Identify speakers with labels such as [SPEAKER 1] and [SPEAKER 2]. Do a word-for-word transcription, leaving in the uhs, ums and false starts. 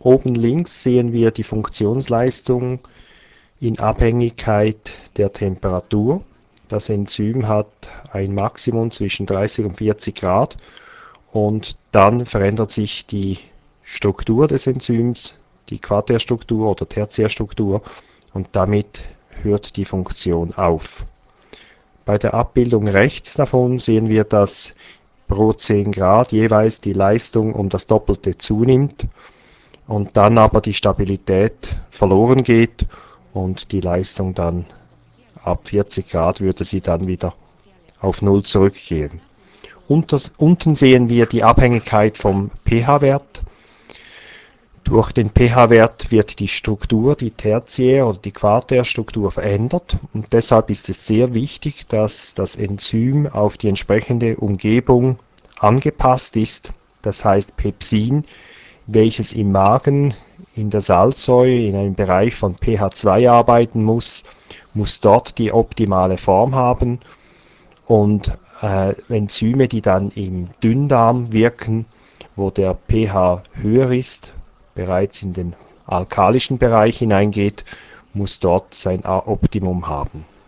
[SPEAKER 1] Oben links sehen wir die Funktionsleistung in Abhängigkeit der Temperatur. Das Enzym hat ein Maximum zwischen dreißig und vierzig Grad und dann verändert sich die Struktur des Enzyms, die Quaternstruktur oder Tertiärstruktur, und damit hört die Funktion auf. Bei der Abbildung rechts davon sehen wir, dass pro zehn Grad jeweils die Leistung um das Doppelte zunimmt und dann aber die Stabilität verloren geht und die Leistung dann ab vierzig Grad würde sie dann wieder auf Null zurückgehen. Unters, unten sehen wir die Abhängigkeit vom pH-Wert. Durch den pH-Wert wird die Struktur, die Tertiär- oder die Quaternstruktur verändert und deshalb ist es sehr wichtig, dass das Enzym auf die entsprechende Umgebung angepasst ist. Das heißt Pepsin, welches im Magen in der Salzsäure in einem Bereich von pH zwei arbeiten muss, muss dort die optimale Form haben und äh, Enzyme, die dann im Dünndarm wirken, wo der pH höher ist, bereits in den alkalischen Bereich hineingeht, muss dort sein Optimum haben.